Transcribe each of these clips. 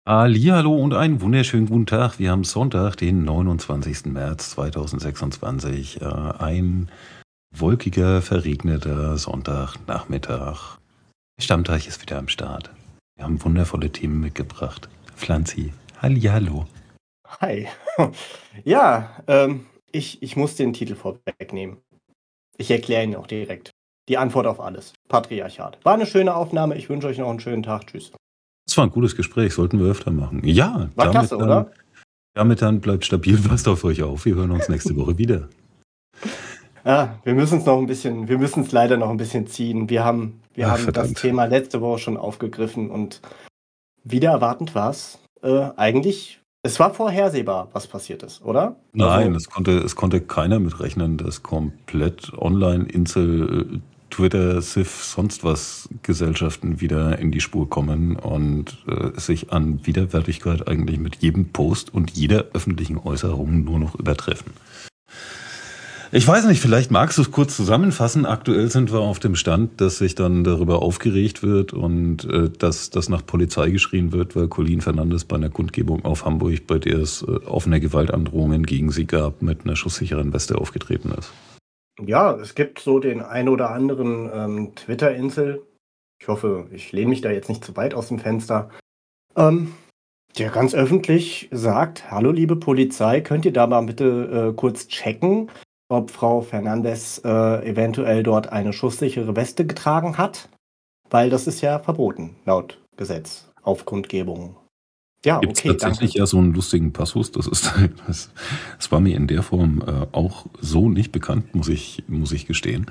Hallihallo und einen wunderschönen guten Tag. Wir haben Sonntag, den 29. März 2026. Ein wolkiger, verregneter Sonntagnachmittag. Der Stammteich ist wieder am Start. Wir haben wundervolle Themen mitgebracht. Pflanzi, hallihallo. Hi. Ja, ich muss den Titel vorwegnehmen. Ich erkläre ihn auch direkt. Die Antwort auf alles. Patriarchat. War eine schöne Aufnahme. Ich wünsche euch noch einen schönen Tag. Tschüss. Das war ein gutes Gespräch, sollten wir öfter machen. Ja, War klasse, oder? Damit dann bleibt stabil, passt auf euch auf. Wir hören uns nächste Woche wieder. Ja, wir müssen es leider noch ein bisschen ziehen. Wir haben das Thema letzte Woche schon aufgegriffen und wieder erwartend war es eigentlich. Es war vorhersehbar, was passiert ist, oder? Nein, es konnte keiner mitrechnen, dass komplett Online-Insel, Twitter, SIF, sonst was Gesellschaften wieder in die Spur kommen und sich an Widerwärtigkeit eigentlich mit jedem Post und jeder öffentlichen Äußerung nur noch übertreffen. Ich weiß nicht, vielleicht magst du es kurz zusammenfassen. Aktuell sind wir auf dem Stand, dass sich dann darüber aufgeregt wird und dass nach Polizei geschrien wird, weil Colin Fernandes bei einer Kundgebung auf Hamburg, bei der es offene Gewaltandrohungen gegen sie gab, mit einer schusssicheren Weste aufgetreten ist. Ja, es gibt so den ein oder anderen Twitter-Insel. Ich hoffe, ich lehne mich da jetzt nicht zu weit aus dem Fenster. Der ganz öffentlich sagt, hallo liebe Polizei, könnt ihr da mal bitte kurz checken, ob Frau Fernandes eventuell dort eine schusssichere Weste getragen hat? Weil das ist ja verboten, laut Gesetz, auf Kundgebungen. Ja, Gibt's okay, tatsächlich danke. ja so einen lustigen Passus, das war mir in der Form auch so nicht bekannt, muss ich gestehen.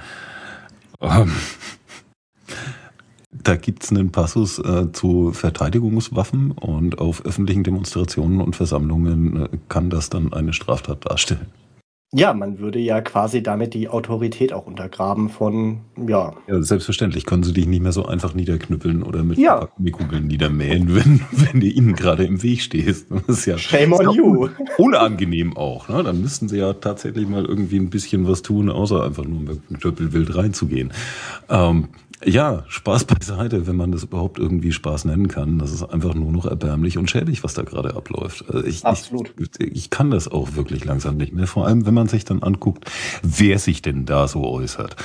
Da gibt's einen Passus zu Verteidigungswaffen und auf öffentlichen Demonstrationen und Versammlungen kann das dann eine Straftat darstellen. Ja, man würde ja quasi damit die Autorität auch untergraben von, ja. Ja, selbstverständlich können sie dich nicht mehr so einfach niederknüppeln oder mit Ja. Kugeln niedermähen, wenn du ihnen gerade im Weg stehst. Das ist ja, Shame on you. Unangenehm auch. Ne? Dann müssten sie ja tatsächlich mal irgendwie ein bisschen was tun, außer einfach nur mit dem Töppelwild reinzugehen. Ja, Spaß beiseite, wenn man das überhaupt irgendwie Spaß nennen kann. Das ist einfach nur noch erbärmlich und schädlich, was da gerade abläuft. Absolut. Ich kann das auch wirklich langsam nicht mehr. Vor allem, wenn man sich dann anguckt, wer sich denn da so äußert.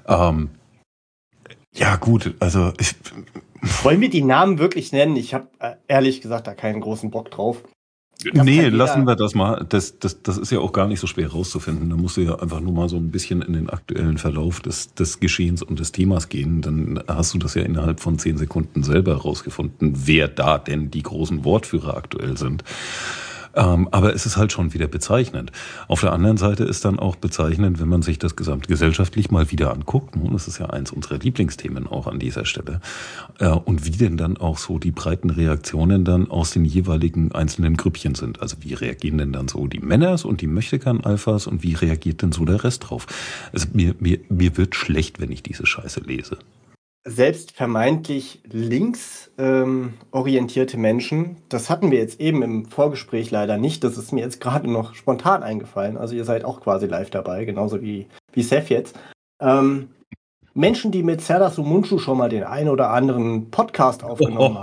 Ja gut, also wollen wir die Namen wirklich nennen? Ich habe ehrlich gesagt da keinen großen Bock drauf. Nee, lassen wir das mal. Das ist ja auch gar nicht so schwer rauszufinden. Da musst du ja einfach nur mal so ein bisschen in den aktuellen Verlauf des Geschehens und des Themas gehen. Dann hast du das ja innerhalb von 10 Sekunden selber rausgefunden, wer da denn die großen Wortführer aktuell sind. Aber es ist halt schon wieder bezeichnend. Auf der anderen Seite ist dann auch bezeichnend, wenn man sich das gesamtgesellschaftlich mal wieder anguckt. Und das ist ja eins unserer Lieblingsthemen auch an dieser Stelle. Und wie denn dann auch so die breiten Reaktionen dann aus den jeweiligen einzelnen Grüppchen sind. Also wie reagieren denn dann so die Männers und die Möchtegern-Alphas und wie reagiert denn so der Rest drauf? Also mir wird schlecht, wenn ich diese Scheiße lese. Selbst vermeintlich links orientierte Menschen, das hatten wir jetzt eben im Vorgespräch leider nicht, das ist mir jetzt gerade noch spontan eingefallen, also ihr seid auch quasi live dabei, genauso wie Seth jetzt. Menschen, die mit Serdar Sumuncu schon mal den einen oder anderen Podcast aufgenommen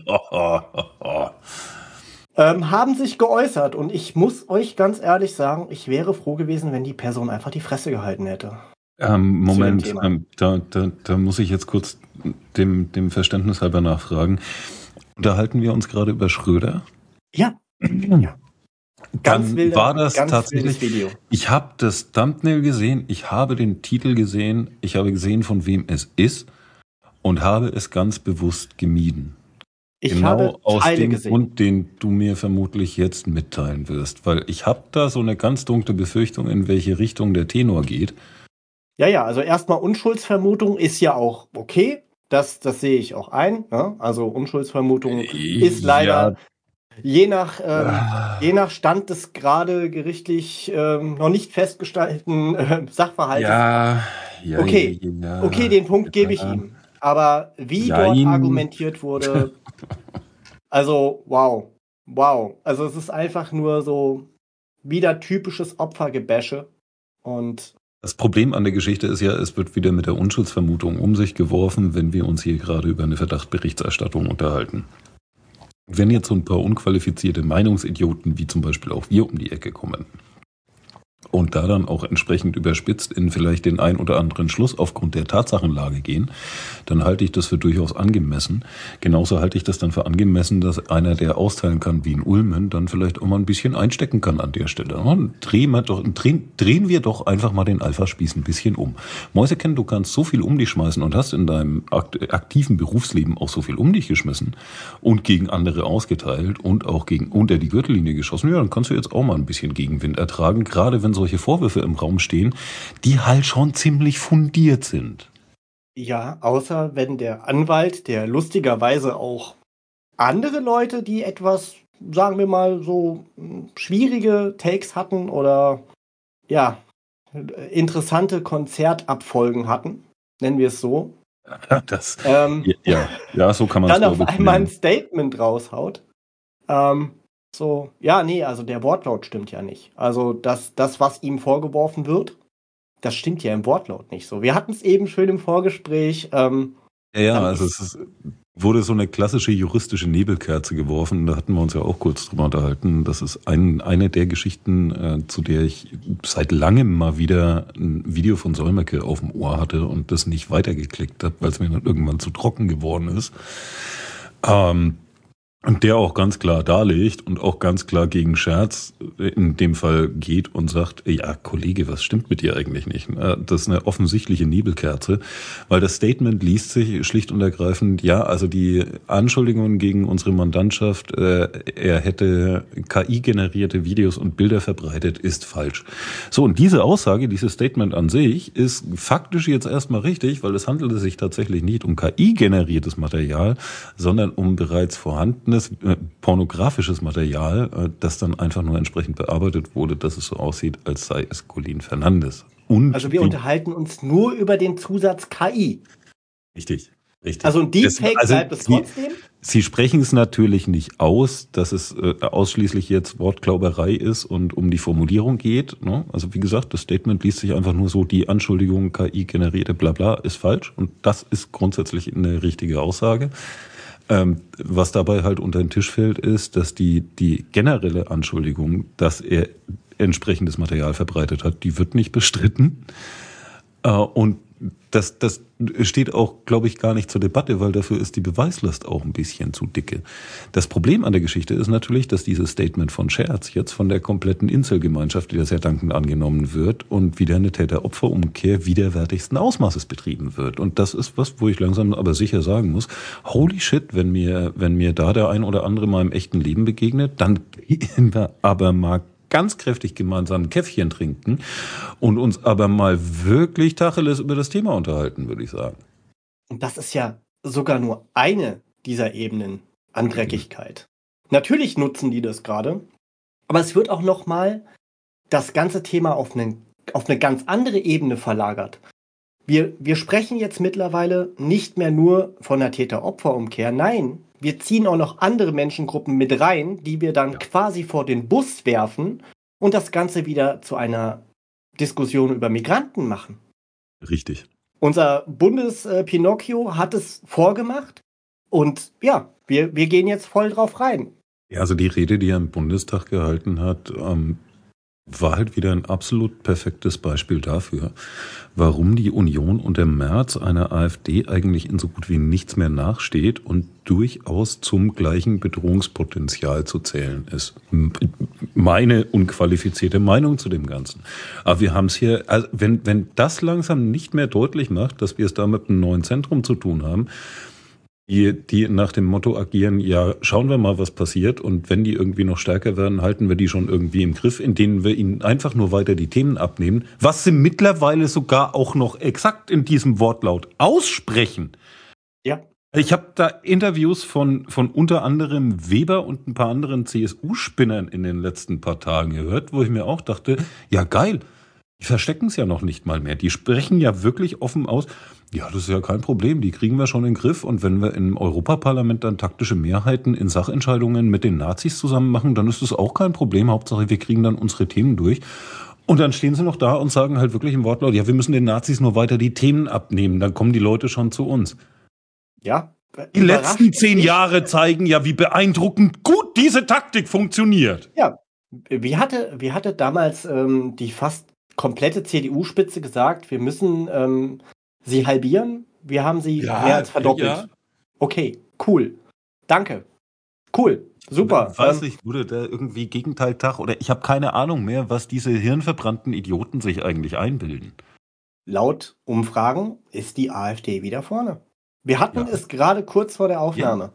haben, haben sich geäußert und ich muss euch ganz ehrlich sagen, ich wäre froh gewesen, wenn die Person einfach die Fresse gehalten hätte. Moment, da muss ich jetzt kurz dem Verständnis halber nachfragen. Unterhalten wir uns gerade über Schröder? Ja. Ganz wilde, war das ganz tatsächlich Video. Ich habe das Thumbnail gesehen, ich habe den Titel gesehen, ich habe gesehen, von wem es ist und habe es ganz bewusst gemieden. Ich habe aus Teile dem gesehen. Grund, den du mir vermutlich jetzt mitteilen wirst, weil ich habe da so eine ganz dunkle Befürchtung, in welche Richtung der Tenor geht. Ja, also erstmal Unschuldsvermutung ist ja auch okay, das sehe ich auch ein. Ne? Also Unschuldsvermutung ist leider je nach Stand des gerade gerichtlich noch nicht festgestellten Sachverhaltes. Okay, den Punkt gebe ich ihm. Aber wie dort argumentiert wurde, also wow. Also es ist einfach nur so wieder typisches Opfergebäsche und das Problem an der Geschichte ist ja, es wird wieder mit der Unschuldsvermutung um sich geworfen, wenn wir uns hier gerade über eine Verdachtsberichterstattung unterhalten. Wenn jetzt so ein paar unqualifizierte Meinungsidioten, wie zum Beispiel auch wir, um die Ecke kommen und da dann auch entsprechend überspitzt in vielleicht den ein oder anderen Schluss aufgrund der Tatsachenlage gehen, dann halte ich das für durchaus angemessen. Genauso halte ich das dann für angemessen, dass einer, der austeilen kann wie in Ulmen, dann vielleicht auch mal ein bisschen einstecken kann an der Stelle. Und drehen wir doch einfach mal den Alpha-Spieß ein bisschen um. Mäusekenn, du kannst so viel um dich schmeißen und hast in deinem aktiven Berufsleben auch so viel um dich geschmissen und gegen andere ausgeteilt und auch gegen unter die Gürtellinie geschossen. Ja, dann kannst du jetzt auch mal ein bisschen Gegenwind ertragen, gerade wenn solche Vorwürfe im Raum stehen, die halt schon ziemlich fundiert sind. Ja, außer wenn der Anwalt, der lustigerweise auch andere Leute, die etwas, sagen wir mal, so schwierige Takes hatten oder ja, interessante Konzertabfolgen hatten, nennen wir es so. Das, ja, so kann man es, dann auf einmal ein Statement raushaut. Also der Wortlaut stimmt ja nicht. Also das, was ihm vorgeworfen wird, das stimmt ja im Wortlaut nicht so. Wir hatten es eben schön im Vorgespräch. Also es wurde so eine klassische juristische Nebelkerze geworfen. Da hatten wir uns ja auch kurz drüber unterhalten. Das ist eine der Geschichten, zu der ich seit langem mal wieder ein Video von Solmecke auf dem Ohr hatte und das nicht weitergeklickt habe, weil es mir dann irgendwann zu trocken geworden ist. Und der auch ganz klar darlegt und auch ganz klar gegen Scherz in dem Fall geht und sagt, ja, Kollege, was stimmt mit dir eigentlich nicht? Das ist eine offensichtliche Nebelkerze, weil das Statement liest sich schlicht und ergreifend, ja, also die Anschuldigungen gegen unsere Mandantschaft, er hätte KI-generierte Videos und Bilder verbreitet, ist falsch. So, und diese Aussage, dieses Statement an sich ist faktisch jetzt erstmal richtig, weil es handelte sich tatsächlich nicht um KI-generiertes Material, sondern um bereits vorhandenes pornografisches Material, das dann einfach nur entsprechend bearbeitet wurde, dass es so aussieht, als sei es Colin Fernandes. Also wir unterhalten uns nur über den Zusatz KI. Richtig. Also ein Deepfake bleibt es trotzdem? Sie sprechen es natürlich nicht aus, dass es ausschließlich jetzt Wortklauberei ist und um die Formulierung geht. Ne? Also wie gesagt, das Statement liest sich einfach nur so, die Anschuldigung KI-generierte Blabla ist falsch und das ist grundsätzlich eine richtige Aussage. Was dabei halt unter den Tisch fällt, ist, dass die generelle Anschuldigung, dass er entsprechendes Material verbreitet hat, die wird nicht bestritten. Und das steht auch, glaube ich, gar nicht zur Debatte, weil dafür ist die Beweislast auch ein bisschen zu dicke. Das Problem an der Geschichte ist natürlich, dass dieses Statement von Scherz jetzt von der kompletten Inselgemeinschaft, die das sehr dankend angenommen wird und wieder eine Täter-Opfer-Umkehr widerwärtigsten Ausmaßes betrieben wird. Und das ist was, wo ich langsam aber sicher sagen muss, holy shit, wenn mir da der ein oder andere mal im echten Leben begegnet, dann gehen wir aber mal ganz kräftig gemeinsam ein Käffchen trinken und uns aber mal wirklich Tacheles über das Thema unterhalten, würde ich sagen. Und das ist ja sogar nur eine dieser Ebenen an Dreckigkeit. Natürlich nutzen die das gerade, aber es wird auch nochmal das ganze Thema auf eine ganz andere Ebene verlagert. Wir sprechen jetzt mittlerweile nicht mehr nur von der Täter-Opfer-Umkehr, nein, wir ziehen auch noch andere Menschengruppen mit rein, die wir dann quasi vor den Bus werfen und das Ganze wieder zu einer Diskussion über Migranten machen. Richtig. Unser Bundes-Pinocchio hat es vorgemacht und ja, wir gehen jetzt voll drauf rein. Ja, also die Rede, die er im Bundestag gehalten hat, war halt wieder ein absolut perfektes Beispiel dafür, warum die Union unter Merz einer AfD eigentlich in so gut wie nichts mehr nachsteht und durchaus zum gleichen Bedrohungspotenzial zu zählen ist. Meine unqualifizierte Meinung zu dem Ganzen. Aber wir haben es hier, also wenn das langsam nicht mehr deutlich macht, dass wir es da mit einem neuen Zentrum zu tun haben, die nach dem Motto agieren, ja, schauen wir mal, was passiert und wenn die irgendwie noch stärker werden, halten wir die schon irgendwie im Griff, indem wir ihnen einfach nur weiter die Themen abnehmen, was sie mittlerweile sogar auch noch exakt in diesem Wortlaut aussprechen. Ja. Ich habe da Interviews von unter anderem Weber und ein paar anderen CSU-Spinnern in den letzten paar Tagen gehört, wo ich mir auch dachte, ja geil, die verstecken es ja noch nicht mal mehr. Die sprechen ja wirklich offen aus. Ja, das ist ja kein Problem, die kriegen wir schon in den Griff. Und wenn wir im Europaparlament dann taktische Mehrheiten in Sachentscheidungen mit den Nazis zusammen machen, dann ist das auch kein Problem. Hauptsache, wir kriegen dann unsere Themen durch. Und dann stehen sie noch da und sagen halt wirklich im Wortlaut, ja, wir müssen den Nazis nur weiter die Themen abnehmen, dann kommen die Leute schon zu uns. Ja, Die letzten 10 Jahre zeigen ja, wie beeindruckend gut diese Taktik funktioniert. Ja, wie hatte damals die fast komplette CDU-Spitze gesagt, wir müssen sie halbieren? Wir haben sie mehr als verdoppelt. Ja. Okay, cool. Danke. Cool. Super. Weiß ich, wurde da irgendwie Gegenteiltag oder ich habe keine Ahnung mehr, was diese hirnverbrannten Idioten sich eigentlich einbilden. Laut Umfragen ist die AfD wieder vorne. Wir hatten es gerade kurz vor der Aufnahme.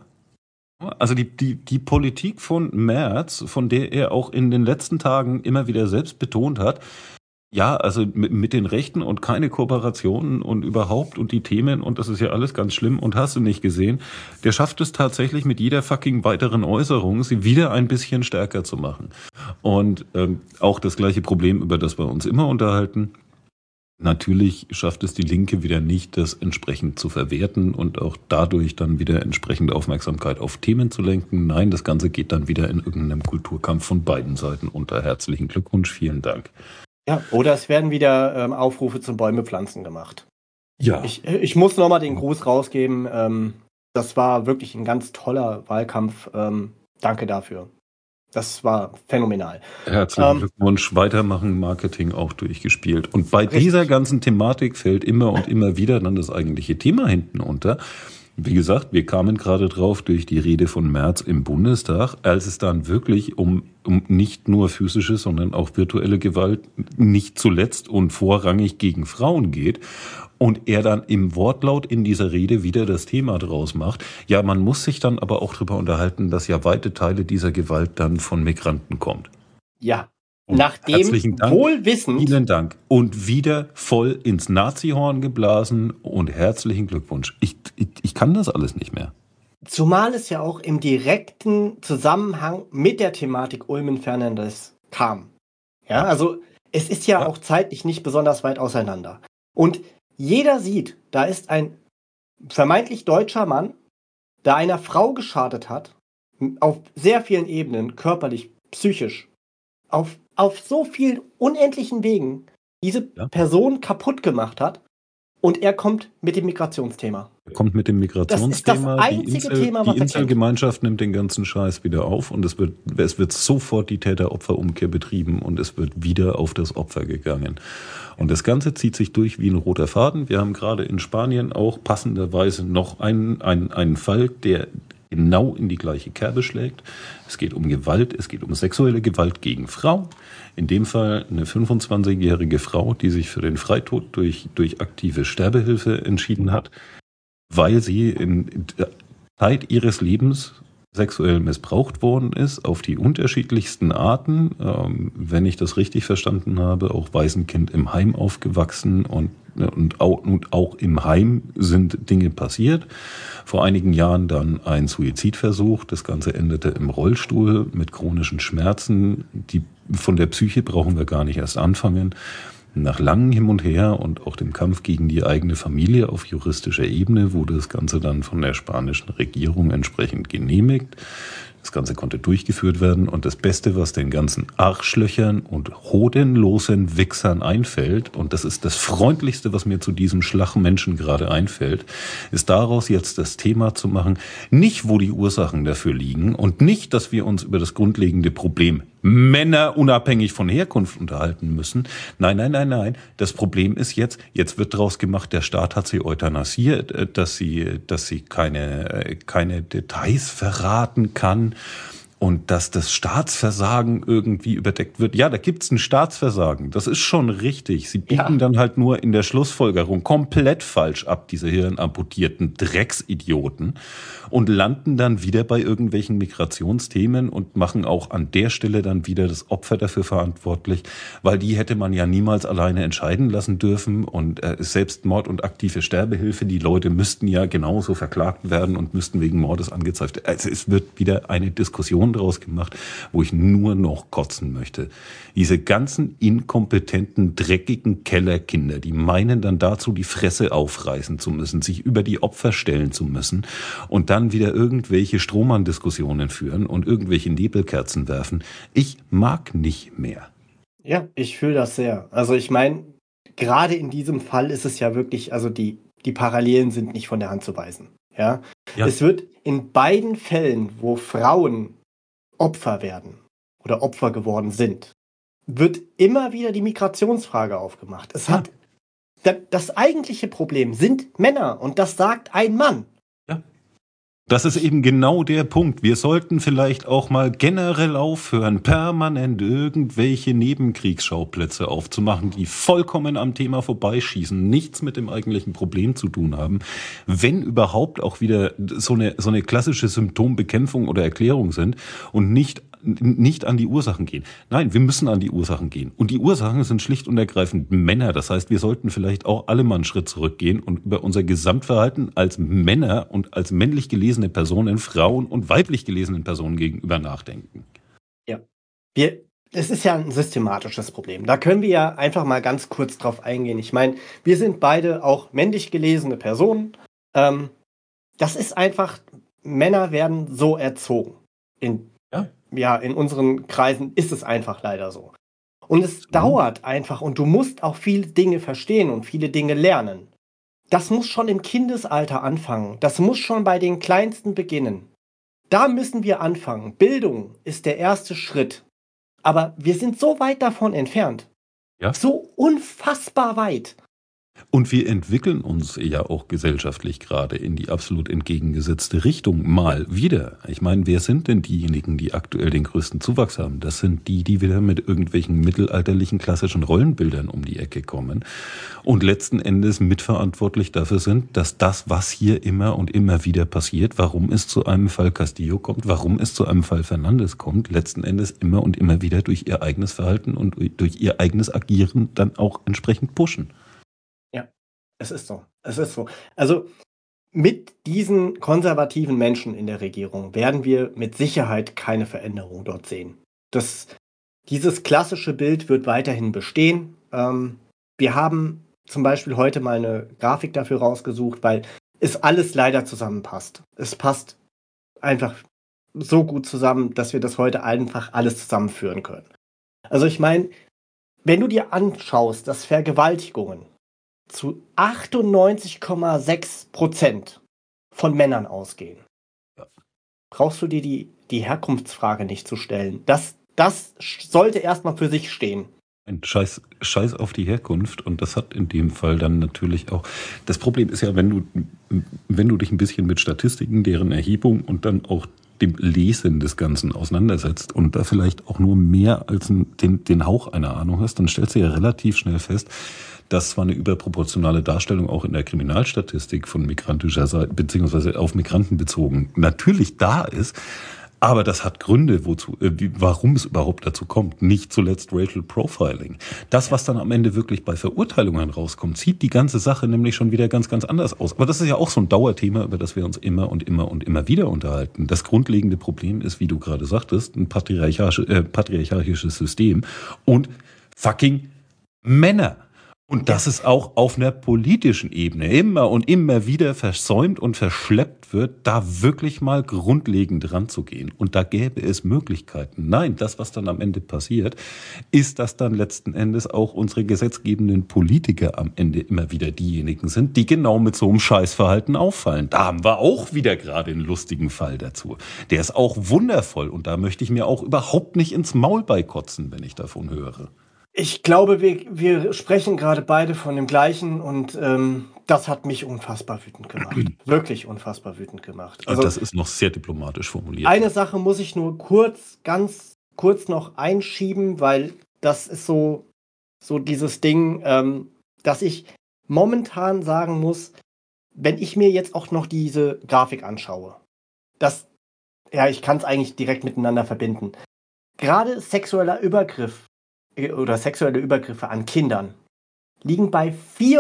Ja. Also die Politik von Merz, von der er auch in den letzten Tagen immer wieder selbst betont hat, ja, also mit den Rechten und keine Kooperationen und überhaupt und die Themen und das ist ja alles ganz schlimm und hast du nicht gesehen, der schafft es tatsächlich mit jeder fucking weiteren Äußerung, sie wieder ein bisschen stärker zu machen. Und auch das gleiche Problem, über das wir uns immer unterhalten. Natürlich schafft es die Linke wieder nicht, das entsprechend zu verwerten und auch dadurch dann wieder entsprechend Aufmerksamkeit auf Themen zu lenken. Nein, das Ganze geht dann wieder in irgendeinem Kulturkampf von beiden Seiten unter. Herzlichen Glückwunsch, vielen Dank. Ja, oder es werden wieder Aufrufe zum Bäumepflanzen gemacht. Ja. Ich muss nochmal den Gruß rausgeben. Das war wirklich ein ganz toller Wahlkampf. Danke dafür. Das war phänomenal. Herzlichen Glückwunsch. Weitermachen, Marketing auch durchgespielt. Und bei dieser ganzen Thematik fällt immer und immer wieder dann das eigentliche Thema hinten unter. Wie gesagt, wir kamen gerade drauf durch die Rede von Merz im Bundestag, als es dann wirklich um nicht nur physische, sondern auch virtuelle Gewalt nicht zuletzt und vorrangig gegen Frauen geht. Und er dann im Wortlaut in dieser Rede wieder das Thema draus macht. Ja, man muss sich dann aber auch darüber unterhalten, dass ja weite Teile dieser Gewalt dann von Migranten kommt. Ja. Nachdem wohlwissend. Vielen Dank. Und wieder voll ins Nazihorn geblasen und herzlichen Glückwunsch. Ich kann das alles nicht mehr. Zumal es ja auch im direkten Zusammenhang mit der Thematik Ulmen-Fernandes kam. Ja, also es ist ja auch zeitlich nicht besonders weit auseinander. Und jeder sieht, da ist ein vermeintlich deutscher Mann, der einer Frau geschadet hat, auf sehr vielen Ebenen, körperlich, psychisch, auf so vielen unendlichen Wegen diese Person kaputt gemacht hat und er kommt mit dem Migrationsthema. Das ist das einzige Thema, was die Inselgemeinschaft nimmt den ganzen Scheiß wieder auf und es wird sofort die Täter-Opfer-Umkehr betrieben und es wird wieder auf das Opfer gegangen. Und das Ganze zieht sich durch wie ein roter Faden. Wir haben gerade in Spanien auch passenderweise noch einen Fall, der genau in die gleiche Kerbe schlägt. Es geht um Gewalt, es geht um sexuelle Gewalt gegen Frauen. In dem Fall eine 25-jährige Frau, die sich für den Freitod durch aktive Sterbehilfe entschieden hat, weil sie in Zeit ihres Lebens sexuell missbraucht worden ist, auf die unterschiedlichsten Arten. Wenn ich das richtig verstanden habe, auch Waisenkind im Heim aufgewachsen und auch im Heim sind Dinge passiert. Vor einigen Jahren dann ein Suizidversuch. Das Ganze endete im Rollstuhl mit chronischen Schmerzen. Von der Psyche brauchen wir gar nicht erst anfangen. Nach langem Hin und Her und auch dem Kampf gegen die eigene Familie auf juristischer Ebene wurde das Ganze dann von der spanischen Regierung entsprechend genehmigt. Das Ganze konnte durchgeführt werden und das Beste, was den ganzen Arschlöchern und hodenlosen Wichsern einfällt, und das ist das Freundlichste, was mir zu diesem Schlagmenschen gerade einfällt, ist daraus jetzt das Thema zu machen, nicht wo die Ursachen dafür liegen und nicht, dass wir uns über das grundlegende Problem Männer unabhängig von Herkunft unterhalten müssen. Nein. Das Problem ist jetzt wird draus gemacht, der Staat hat sie euthanasiert, dass sie keine Details verraten kann und dass das Staatsversagen irgendwie überdeckt wird. Ja, da gibt's ein Staatsversagen. Das ist schon richtig. Sie biegen dann halt nur in der Schlussfolgerung komplett falsch ab, diese hirnamputierten Drecksidioten, und landen dann wieder bei irgendwelchen Migrationsthemen und machen auch an der Stelle dann wieder das Opfer dafür verantwortlich, weil die hätte man ja niemals alleine entscheiden lassen dürfen und Selbstmord und aktive Sterbehilfe, die Leute müssten ja genauso verklagt werden und müssten wegen Mordes angezeigt werden. Also es wird wieder eine Diskussion draus gemacht, wo ich nur noch kotzen möchte. Diese ganzen inkompetenten, dreckigen Kellerkinder, die meinen dann dazu, die Fresse aufreißen zu müssen, sich über die Opfer stellen zu müssen und dann wieder irgendwelche Strohmann-Diskussionen führen und irgendwelche Nebelkerzen werfen. Ich mag nicht mehr. Ja, ich fühle das sehr. Also ich meine, gerade in diesem Fall ist es ja wirklich, also die Parallelen sind nicht von der Hand zu weisen. Ja? Es wird in beiden Fällen, wo Frauen Opfer werden oder Opfer geworden sind, wird immer wieder die Migrationsfrage aufgemacht. Das eigentliche Problem sind Männer und das sagt ein Mann. Ja. Das ist eben genau der Punkt. Wir sollten vielleicht auch mal generell aufhören, permanent irgendwelche Nebenkriegsschauplätze aufzumachen, die vollkommen am Thema vorbeischießen, nichts mit dem eigentlichen Problem zu tun haben, wenn überhaupt auch wieder so eine klassische Symptombekämpfung oder Erklärung sind und nicht an die Ursachen gehen. Nein, wir müssen an die Ursachen gehen. Und die Ursachen sind schlicht und ergreifend Männer. Das heißt, wir sollten vielleicht auch alle mal einen Schritt zurückgehen und über unser Gesamtverhalten als Männer und als männlich gelesene Personen, Frauen und weiblich gelesenen Personen gegenüber nachdenken. Ja. Es ist ja ein systematisches Problem. Da können wir ja einfach mal ganz kurz drauf eingehen. Ich meine, wir sind beide auch männlich gelesene Personen. Das ist einfach, Männer werden so erzogen. In unseren Kreisen ist es einfach leider so. Und es dauert einfach und du musst auch viele Dinge verstehen und viele Dinge lernen. Das muss schon im Kindesalter anfangen. Das muss schon bei den Kleinsten beginnen. Da müssen wir anfangen. Bildung ist der erste Schritt. Aber wir sind so weit davon entfernt. Ja. So unfassbar weit. Und wir entwickeln uns ja auch gesellschaftlich gerade in die absolut entgegengesetzte Richtung mal wieder. Ich meine, wer sind denn diejenigen, die aktuell den größten Zuwachs haben? Das sind die wieder mit irgendwelchen mittelalterlichen klassischen Rollenbildern um die Ecke kommen und letzten Endes mitverantwortlich dafür sind, dass das, was hier immer und immer wieder passiert, warum es zu einem Fall Castillo kommt, warum es zu einem Fall Fernandes kommt, letzten Endes immer und immer wieder durch ihr eigenes Verhalten und durch ihr eigenes Agieren dann auch entsprechend pushen. Es ist so. Also mit diesen konservativen Menschen in der Regierung werden wir mit Sicherheit keine Veränderung dort sehen. Dieses klassische Bild wird weiterhin bestehen. Wir haben zum Beispiel heute mal eine Grafik dafür rausgesucht, weil es alles leider zusammenpasst. Es passt einfach so gut zusammen, dass wir das heute einfach alles zusammenführen können. Also ich meine, wenn du dir anschaust, dass Vergewaltigungen zu 98,6% von Männern ausgehen, brauchst du dir die Herkunftsfrage nicht zu stellen. Das sollte erstmal für sich stehen. Ein Scheiß auf die Herkunft, und das hat in dem Fall dann natürlich auch, das Problem ist ja, wenn du dich ein bisschen mit Statistiken, deren Erhebung und dann auch dem Lesen des Ganzen auseinandersetzt und da vielleicht auch nur mehr als den Hauch einer Ahnung hast, dann stellst du ja relativ schnell fest, dass zwar eine überproportionale Darstellung auch in der Kriminalstatistik von migrantischer Seite, beziehungsweise auf Migranten bezogen, natürlich da ist, aber das hat Gründe, warum es überhaupt dazu kommt. Nicht zuletzt Racial Profiling. Das, was dann am Ende wirklich bei Verurteilungen rauskommt, sieht die ganze Sache nämlich schon wieder ganz, ganz anders aus. Aber das ist ja auch so ein Dauerthema, über das wir uns immer und immer und immer wieder unterhalten. Das grundlegende Problem ist, wie du gerade sagtest, ein patriarchalisches System und fucking Männer. Und dass es auch auf einer politischen Ebene immer und immer wieder versäumt und verschleppt wird, da wirklich mal grundlegend ranzugehen. Und da gäbe es Möglichkeiten. Nein, das, was dann am Ende passiert, ist, dass dann letzten Endes auch unsere gesetzgebenden Politiker am Ende immer wieder diejenigen sind, die genau mit so einem Scheißverhalten auffallen. Da haben wir auch wieder gerade einen lustigen Fall dazu. Der ist auch wundervoll und da möchte ich mir auch überhaupt nicht ins Maul beikotzen, wenn ich davon höre. Ich glaube, wir sprechen gerade beide von dem Gleichen und das hat mich unfassbar wütend gemacht. Wirklich unfassbar wütend gemacht. Also, das ist noch sehr diplomatisch formuliert. Eine Sache muss ich nur ganz kurz noch einschieben, weil das ist so dieses Ding, dass ich momentan sagen muss, wenn ich mir jetzt auch noch diese Grafik anschaue, ich kann es eigentlich direkt miteinander verbinden. Gerade sexuelle Übergriffe an Kindern liegen bei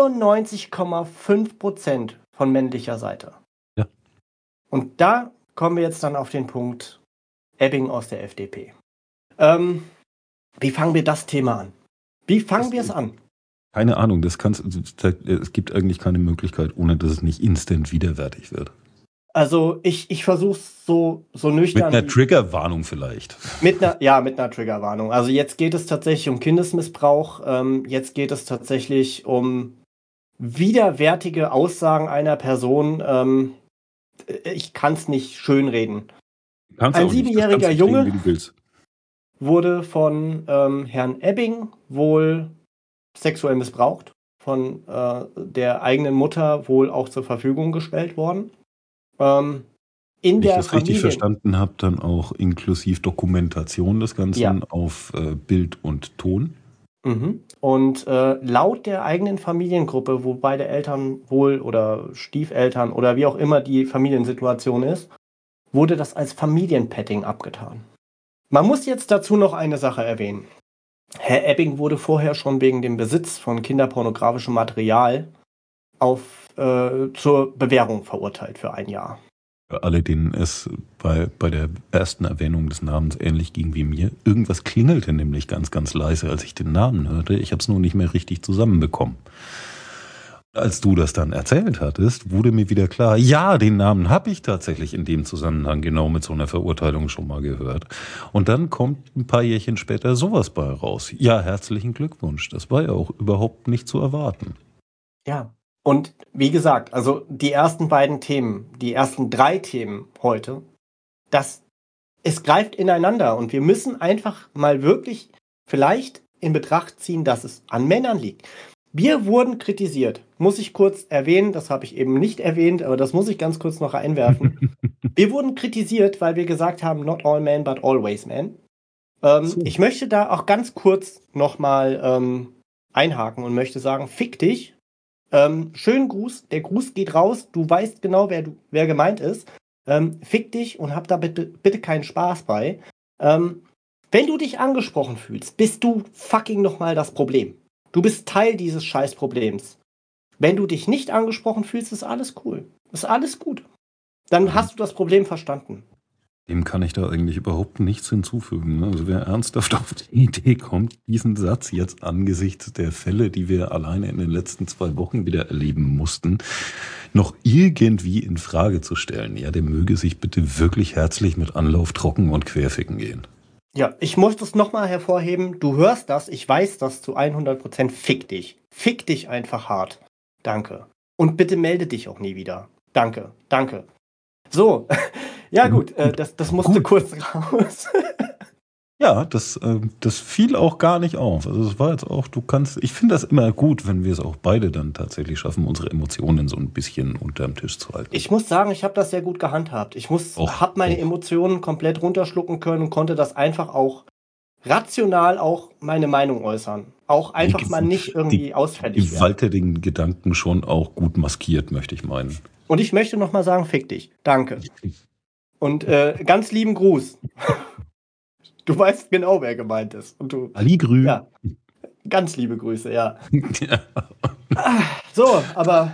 94,5% von männlicher Seite. Ja. Und da kommen wir jetzt dann auf den Punkt Ebbing aus der FDP. Wie fangen wir das Thema an? Wie fangen wir es an? Keine Ahnung, es gibt eigentlich keine Möglichkeit, ohne dass es nicht instant widerwärtig wird. Also ich versuche es so nüchtern. Mit einer Triggerwarnung vielleicht. Mit einer Triggerwarnung. Also jetzt geht es tatsächlich um Kindesmissbrauch. Jetzt geht es tatsächlich um widerwärtige Aussagen einer Person. ich kann es nicht schönreden. Kannst Ein auch nicht. Das 7-jähriger kannst du Junge kriegen, wie du willst. wurde von Herrn Ebbing wohl sexuell missbraucht, von der eigenen Mutter wohl auch zur Verfügung gestellt worden. In Wenn ich der das richtig Familie. verstanden habe, dann auch inklusiv Dokumentation des Ganzen auf Bild und Ton. Mhm. Und laut der eigenen Familiengruppe, wo beide Eltern wohl oder Stiefeltern oder wie auch immer die Familiensituation ist, wurde das als Familienpetting abgetan. Man muss jetzt dazu noch eine Sache erwähnen. Herr Ebbing wurde vorher schon wegen dem Besitz von kinderpornografischem Material zur Bewährung verurteilt für 1 Jahr. Für alle, denen es bei der ersten Erwähnung des Namens ähnlich ging wie mir, irgendwas klingelte nämlich ganz, ganz leise, als ich den Namen hörte. Ich habe es nur nicht mehr richtig zusammenbekommen. Als du das dann erzählt hattest, wurde mir wieder klar, ja, den Namen habe ich tatsächlich in dem Zusammenhang genau mit so einer Verurteilung schon mal gehört. Und dann kommt ein paar Jährchen später sowas bei raus. Ja, herzlichen Glückwunsch. Das war ja auch überhaupt nicht zu erwarten. Ja. Und wie gesagt, also die ersten 3 Themen heute, es greift ineinander und wir müssen einfach mal wirklich vielleicht in Betracht ziehen, dass es an Männern liegt. Wir wurden kritisiert, muss ich kurz erwähnen, das habe ich eben nicht erwähnt, aber das muss ich ganz kurz noch einwerfen. Wir wurden kritisiert, weil wir gesagt haben, not all men, but always men. So. Ich möchte da auch ganz kurz nochmal einhaken und möchte sagen, fick dich. Schönen Gruß, der Gruß geht raus, du weißt genau, wer gemeint ist. Fick dich und hab da bitte keinen Spaß bei. Wenn du dich angesprochen fühlst, bist du fucking nochmal das Problem. Du bist Teil dieses Scheißproblems. Wenn du dich nicht angesprochen fühlst, ist alles cool. Ist alles gut. Dann hast du das Problem verstanden. Dem kann ich da eigentlich überhaupt nichts hinzufügen. Also wer ernsthaft auf die Idee kommt, diesen Satz jetzt angesichts der Fälle, die wir alleine in den letzten 2 Wochen wieder erleben mussten, noch irgendwie in Frage zu stellen, ja, der möge sich bitte wirklich herzlich mit Anlauf trocken und querficken gehen. Ja, ich muss das nochmal hervorheben. Du hörst das, ich weiß das zu 100%. Fick dich. Fick dich einfach hart. Danke. Und bitte melde dich auch nie wieder. Danke. Danke. So, ja gut, das musste kurz raus. Ja, das fiel auch gar nicht auf. Also es war jetzt auch, ich finde das immer gut, wenn wir es auch beide dann tatsächlich schaffen, unsere Emotionen so ein bisschen unterm Tisch zu halten. Ich muss sagen, ich habe das sehr gut gehandhabt. Ich habe meine Emotionen komplett runterschlucken können und konnte das einfach auch rational auch meine Meinung äußern. Auch einfach mal nicht irgendwie ausfällig werden. Gewalttätigen Gedanken schon auch gut maskiert, möchte ich meinen. Und ich möchte nochmal sagen, fick dich. Danke. Und ganz lieben Gruß. Du weißt genau, wer gemeint ist. Und du. Aligrü. Ja. Ganz liebe Grüße, ja. Ja. So, aber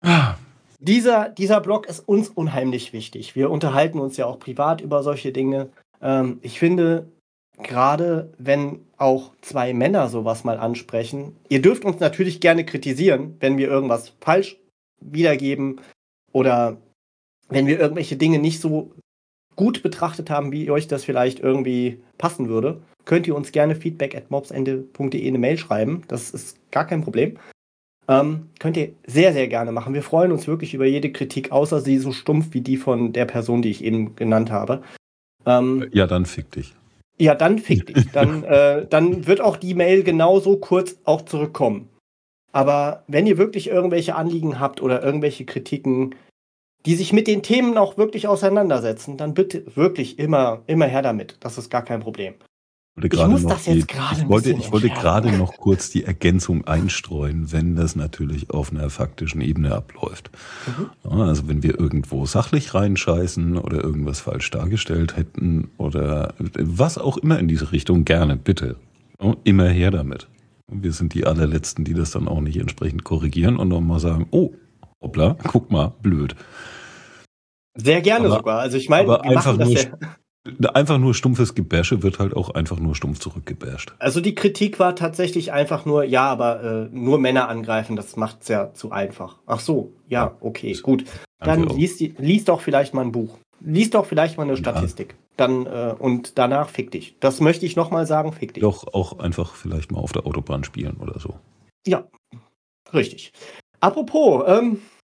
dieser Blog ist uns unheimlich wichtig. Wir unterhalten uns ja auch privat über solche Dinge. Ich finde, gerade wenn auch 2 Männer sowas mal ansprechen, ihr dürft uns natürlich gerne kritisieren, wenn wir irgendwas falsch wiedergeben oder wenn wir irgendwelche Dinge nicht so gut betrachtet haben, wie euch das vielleicht irgendwie passen würde, könnt ihr uns gerne feedback@mobsende.de eine Mail schreiben. Das ist gar kein Problem. Könnt ihr sehr, sehr gerne machen. Wir freuen uns wirklich über jede Kritik, außer sie so stumpf wie die von der Person, die ich eben genannt habe. Ja, dann fick dich. Ja, dann fick dich. Dann wird auch die Mail genauso kurz auch zurückkommen. Aber wenn ihr wirklich irgendwelche Anliegen habt oder irgendwelche Kritiken, die sich mit den Themen auch wirklich auseinandersetzen, dann bitte wirklich immer her damit. Das ist gar kein Problem. Ich wollte gerade noch kurz die Ergänzung einstreuen, wenn das natürlich auf einer faktischen Ebene abläuft. Ja, also wenn wir irgendwo sachlich reinscheißen oder irgendwas falsch dargestellt hätten oder was auch immer in diese Richtung, gerne, bitte. Ja, immer her damit. Wir sind die allerletzten, die das dann auch nicht entsprechend korrigieren und nochmal sagen, oh, hoppla, guck mal, blöd. Sehr gerne sogar. Also ich meine, wir machen das ja. Einfach nur stumpfes Gebäsche wird halt auch einfach nur stumpf zurückgebasht. Also die Kritik war tatsächlich einfach nur, ja, aber nur Männer angreifen, das macht's ja zu einfach. Ach so, ja, okay, gut. Dann lies doch vielleicht mal ein Buch. Lies doch vielleicht mal eine Statistik. Dann und danach fick dich. Das möchte ich nochmal sagen, fick dich. Doch auch einfach vielleicht mal auf der Autobahn spielen oder so. Ja, richtig. Apropos,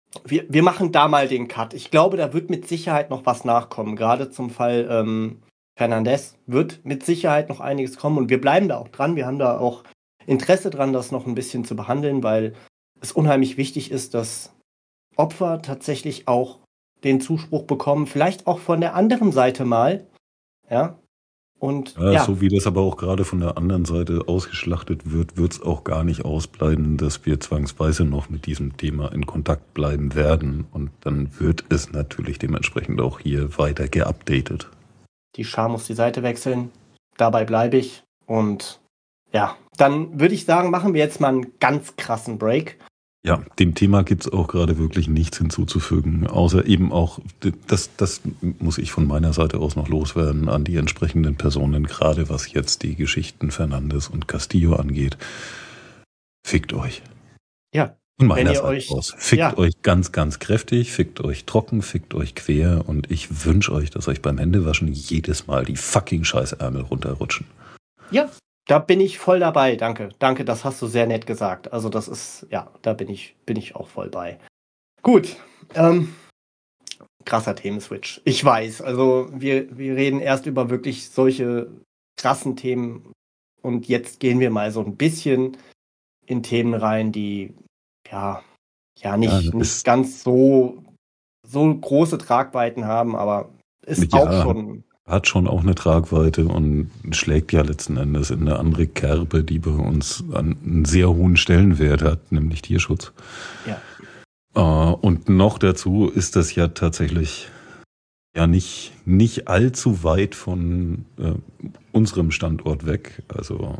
wir machen da mal den Cut. Ich glaube, da wird mit Sicherheit noch was nachkommen. Gerade zum Fall Fernandes wird mit Sicherheit noch einiges kommen. Und wir bleiben da auch dran. Wir haben da auch Interesse dran, das noch ein bisschen zu behandeln, weil es unheimlich wichtig ist, dass Opfer tatsächlich auch den Zuspruch bekommen. Vielleicht auch von der anderen Seite mal. Ja. Und so wie das aber auch gerade von der anderen Seite ausgeschlachtet wird, wird es auch gar nicht ausbleiben, dass wir zwangsweise noch mit diesem Thema in Kontakt bleiben werden. Und dann wird es natürlich dementsprechend auch hier weiter geupdatet. Die Schar muss die Seite wechseln. Dabei bleibe ich. Und ja, dann würde ich sagen, machen wir jetzt mal einen ganz krassen Break. Ja, dem Thema gibt es auch gerade wirklich nichts hinzuzufügen, außer eben auch, das muss ich von meiner Seite aus noch loswerden an die entsprechenden Personen, gerade was jetzt die Geschichten Fernandes und Castillo angeht. Fickt euch. Ja. Von meiner Seite aus. Fickt euch ganz, ganz kräftig, fickt euch trocken, fickt euch quer und ich wünsche euch, dass euch beim Händewaschen jedes Mal die fucking Scheißärmel runterrutschen. Ja. Da bin ich voll dabei, danke. Danke, das hast du sehr nett gesagt. Also das ist, da bin ich auch voll bei. Gut, krasser Themenswitch. Ich weiß, also wir reden erst über wirklich solche krassen Themen und jetzt gehen wir mal so ein bisschen in Themen rein, die nicht ganz so große Tragweiten haben, aber ist auch schon... Hat schon auch eine Tragweite und schlägt ja letzten Endes in eine andere Kerbe, die bei uns einen sehr hohen Stellenwert hat, nämlich Tierschutz. Ja. Und noch dazu ist das ja tatsächlich nicht allzu weit von unserem Standort weg. Also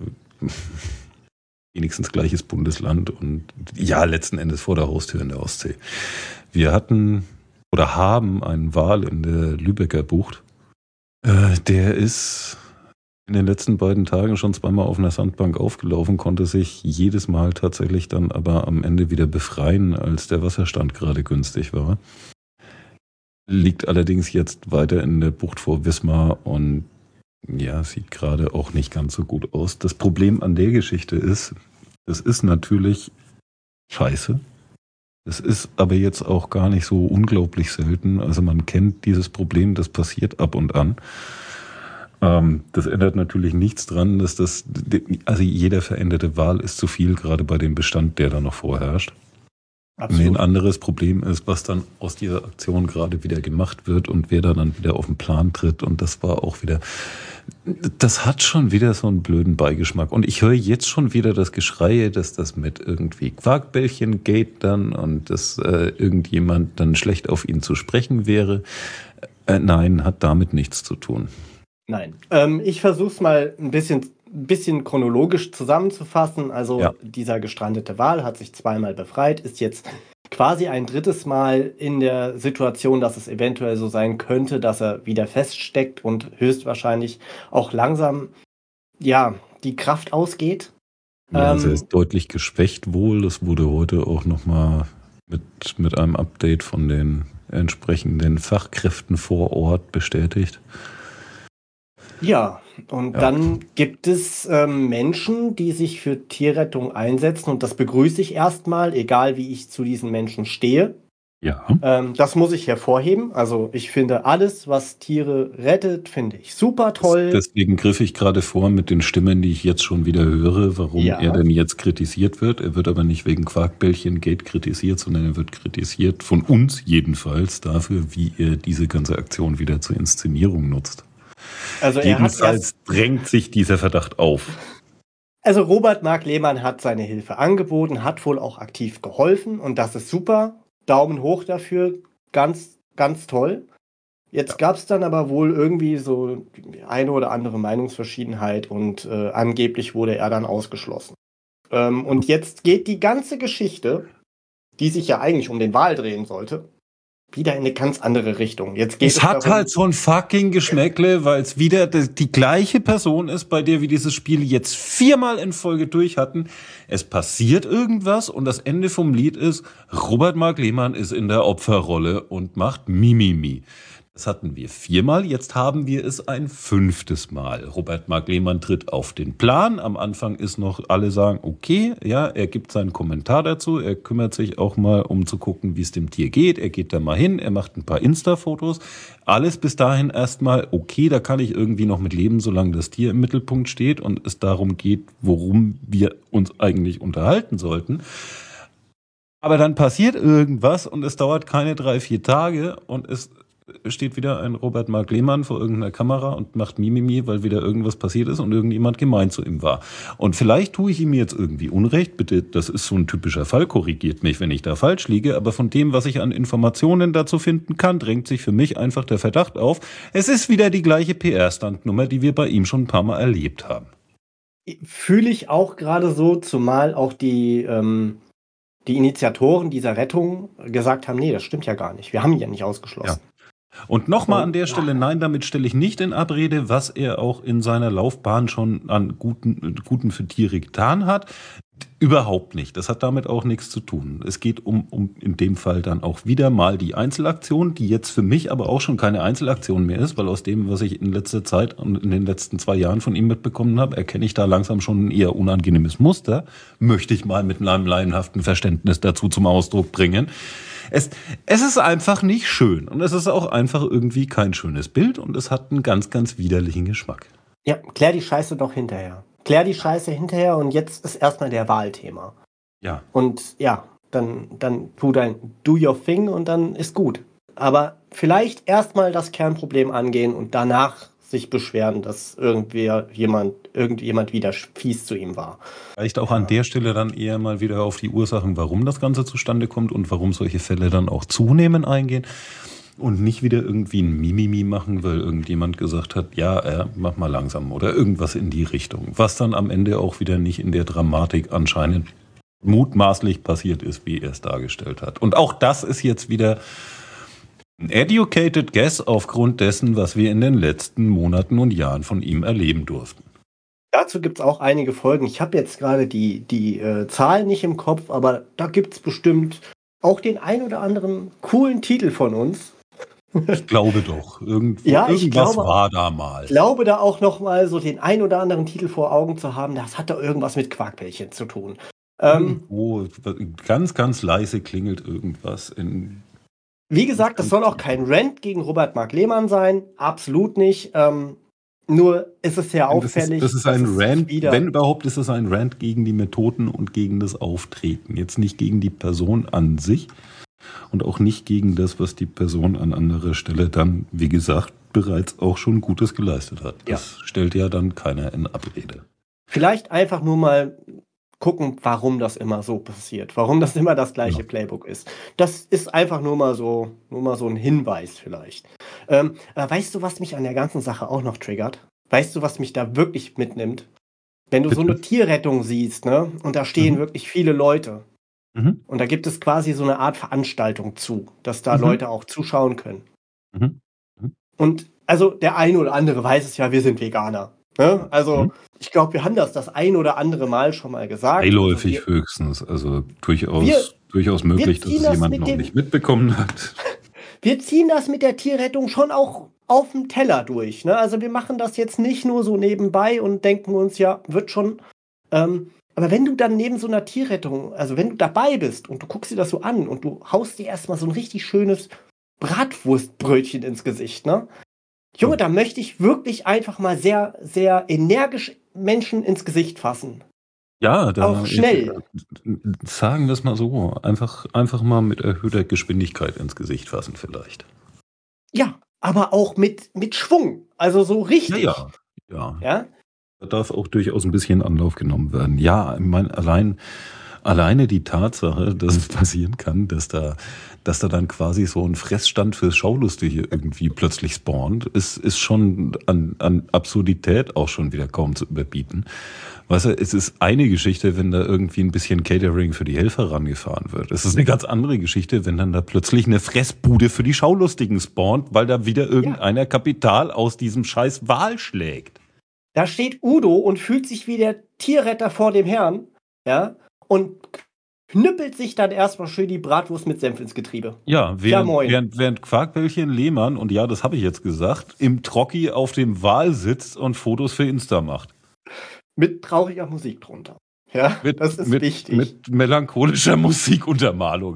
wenigstens gleiches Bundesland und letzten Endes vor der Haustür in der Ostsee. Wir hatten oder haben einen Wal in der Lübecker Bucht. Der ist in den letzten beiden Tagen schon zweimal auf einer Sandbank aufgelaufen, konnte sich jedes Mal tatsächlich dann aber am Ende wieder befreien, als der Wasserstand gerade günstig war. Liegt allerdings jetzt weiter in der Bucht vor Wismar und sieht gerade auch nicht ganz so gut aus. Das Problem an der Geschichte ist, es ist natürlich scheiße. Es ist aber jetzt auch gar nicht so unglaublich selten. Also man kennt dieses Problem, das passiert ab und an. Das ändert natürlich nichts dran, dass jeder veränderte Wal ist zu viel, gerade bei dem Bestand, der da noch vorherrscht. Absolut. Ein anderes Problem ist, was dann aus dieser Aktion gerade wieder gemacht wird und wer da dann wieder auf den Plan tritt. Und das war auch wieder, das hat schon wieder so einen blöden Beigeschmack. Und ich höre jetzt schon wieder das Geschrei, dass das mit irgendwie Quarkbällchen geht dann und dass irgendjemand dann schlecht auf ihn zu sprechen wäre. Nein, hat damit nichts zu tun. Nein. Ich versuche es mal ein bisschen chronologisch zusammenzufassen. Also dieser gestrandete Wal hat sich zweimal befreit, ist jetzt quasi ein drittes Mal in der Situation, dass es eventuell so sein könnte, dass er wieder feststeckt und höchstwahrscheinlich auch langsam die Kraft ausgeht. Ja, also er ist deutlich geschwächt wohl. Das wurde heute auch nochmal mit einem Update von den entsprechenden Fachkräften vor Ort bestätigt. Ja, und dann gibt es Menschen, die sich für Tierrettung einsetzen und das begrüße ich erstmal, egal wie ich zu diesen Menschen stehe. Ja. Das muss ich hervorheben. Also ich finde alles, was Tiere rettet, finde ich super toll. Deswegen griff ich gerade vor mit den Stimmen, die ich jetzt schon wieder höre, warum er denn jetzt kritisiert wird. Er wird aber nicht wegen Quarkbällchen-Gate kritisiert, sondern er wird kritisiert, von uns jedenfalls, dafür, wie er diese ganze Aktion wieder zur Inszenierung nutzt. Also jedenfalls drängt sich dieser Verdacht auf. Also Robert Marc Lehmann hat seine Hilfe angeboten, hat wohl auch aktiv geholfen und das ist super. Daumen hoch dafür, ganz, ganz toll. Jetzt gab es dann aber wohl irgendwie so eine oder andere Meinungsverschiedenheit und angeblich wurde er dann ausgeschlossen. Und jetzt geht die ganze Geschichte, die sich ja eigentlich um den Wal drehen sollte, wieder in eine ganz andere Richtung. Jetzt geht es hat halt so ein fucking Geschmäckle, weil es wieder die gleiche Person ist, bei der wir dieses Spiel jetzt 4-mal in Folge durch hatten. Es passiert irgendwas und das Ende vom Lied ist, Robert Marc Lehmann ist in der Opferrolle und macht Mimimi. Das hatten wir 4-mal, jetzt haben wir es ein 5. Mal. Robert Mark Lehmann tritt auf den Plan. Am Anfang ist noch, alle sagen, okay, ja, er gibt seinen Kommentar dazu. Er kümmert sich auch mal, um zu gucken, wie es dem Tier geht. Er geht da mal hin, er macht ein paar Insta-Fotos. Alles bis dahin erstmal okay, da kann ich irgendwie noch mit leben, solange das Tier im Mittelpunkt steht und es darum geht, worum wir uns eigentlich unterhalten sollten. Aber dann passiert irgendwas und es dauert keine 3-4 Tage und es steht wieder ein Robert Mark Lehmann vor irgendeiner Kamera und macht Mimimi, weil wieder irgendwas passiert ist und irgendjemand gemein zu ihm war. Und vielleicht tue ich ihm jetzt irgendwie Unrecht, bitte, das ist so ein typischer Fall, korrigiert mich, wenn ich da falsch liege, aber von dem, was ich an Informationen dazu finden kann, drängt sich für mich einfach der Verdacht auf, es ist wieder die gleiche PR-Standnummer, die wir bei ihm schon ein paar Mal erlebt haben. Fühle ich auch gerade so, zumal auch die Initiatoren dieser Rettung gesagt haben, nee, das stimmt ja gar nicht, wir haben ihn ja nicht ausgeschlossen. Ja. Und nochmal an der Stelle, nein, damit stelle ich nicht in Abrede, was er auch in seiner Laufbahn schon an Guten für Tiere getan hat. Überhaupt nicht. Das hat damit auch nichts zu tun. Es geht um in dem Fall dann auch wieder mal die Einzelaktion, die jetzt für mich aber auch schon keine Einzelaktion mehr ist, weil aus dem, was ich in letzter Zeit und in den letzten 2 Jahren von ihm mitbekommen habe, erkenne ich da langsam schon ein eher unangenehmes Muster. Möchte ich mal mit einem laienhaften Verständnis dazu zum Ausdruck bringen. Es ist einfach nicht schön und es ist auch einfach irgendwie kein schönes Bild und es hat einen ganz, ganz widerlichen Geschmack. Ja, klär die Scheiße doch hinterher. Klär die Scheiße hinterher und jetzt ist erstmal der Wahlthema. Ja. Und ja, dann do your thing und dann ist gut. Aber vielleicht erstmal das Kernproblem angehen und danach sich beschweren, dass irgendjemand wieder fies zu ihm war. Vielleicht auch an der Stelle dann eher mal wieder auf die Ursachen, warum das Ganze zustande kommt und warum solche Fälle dann auch zunehmen eingehen. Und nicht wieder irgendwie ein Mimimi machen, weil irgendjemand gesagt hat, ja, mach mal langsam oder irgendwas in die Richtung. Was dann am Ende auch wieder nicht in der Dramatik anscheinend mutmaßlich passiert ist, wie er es dargestellt hat. Und auch das ist jetzt wieder ein educated guess aufgrund dessen, was wir in den letzten Monaten und Jahren von ihm erleben durften. Dazu gibt es auch einige Folgen. Ich habe jetzt gerade die Zahlen nicht im Kopf, aber da gibt es bestimmt auch den ein oder anderen coolen Titel von uns. Ich glaube doch. Irgendwas war da mal. Ich glaube da auch noch mal so den ein oder anderen Titel vor Augen zu haben, das hat da irgendwas mit Quarkbällchen zu tun. Ganz, ganz leise klingelt irgendwas. Wie gesagt, das soll auch kein Rant gegen Robert Mark Lehmann sein. Absolut nicht. Nur ist es sehr auffällig. Das ist ein Rant, wenn überhaupt, ist es ein Rant gegen die Methoden und gegen das Auftreten. Jetzt nicht gegen die Person an sich und auch nicht gegen das, was die Person an anderer Stelle dann, wie gesagt, bereits auch schon Gutes geleistet hat. Das stellt ja dann keiner in Abrede. Vielleicht einfach nur mal gucken, warum das immer so passiert, warum das immer das gleiche Playbook ist. Das ist einfach nur mal so ein Hinweis vielleicht. Weißt du, was mich an der ganzen Sache auch noch triggert? Weißt du, was mich da wirklich mitnimmt? Wenn du so eine Tierrettung siehst, ne, und da stehen wirklich viele Leute und da gibt es quasi so eine Art Veranstaltung zu, dass da Leute auch zuschauen können. Und also der eine oder andere weiß es ja, wir sind Veganer. Ne? Also ich glaube, wir haben das ein oder andere Mal schon mal gesagt. Beiläufig also höchstens, also durchaus möglich, dass es jemand noch nicht mitbekommen hat. Wir ziehen das mit der Tierrettung schon auch auf dem Teller durch. Ne? Also wir machen das jetzt nicht nur so nebenbei und denken uns, ja, wird schon. Aber wenn du dann neben so einer Tierrettung, also wenn du dabei bist und du guckst dir das so an und du haust dir erstmal so ein richtig schönes Bratwurstbrötchen ins Gesicht, ne? Junge, da möchte ich wirklich einfach mal sehr, sehr energisch Menschen ins Gesicht fassen. Ja, auch schnell. Sagen wir es mal so, einfach mal mit erhöhter Geschwindigkeit ins Gesicht fassen vielleicht. Ja, aber auch mit Schwung, also so richtig. Ja. Da darf auch durchaus ein bisschen Anlauf genommen werden. Ja, ich meine, alleine die Tatsache, dass es passieren kann, dass da dann quasi so ein Fressstand fürs Schaulustige irgendwie plötzlich spawnt, ist schon an Absurdität auch schon wieder kaum zu überbieten. Weißt du, es ist eine Geschichte, wenn da irgendwie ein bisschen Catering für die Helfer rangefahren wird. Es ist eine ganz andere Geschichte, wenn dann da plötzlich eine Fressbude für die Schaulustigen spawnt, weil da wieder irgendeiner Kapital aus diesem scheiß Wal schlägt. Da steht Udo und fühlt sich wie der Tierretter vor dem Herrn, ja, und knüppelt sich dann erstmal schön die Bratwurst mit Senf ins Getriebe. Ja, während Quarkbällchen Lehmann, und ja, das habe ich jetzt gesagt, im Trocki auf dem Wal sitzt und Fotos für Insta macht. Mit trauriger Musik drunter. Ja, das ist wichtig. Mit melancholischer Musikuntermalung.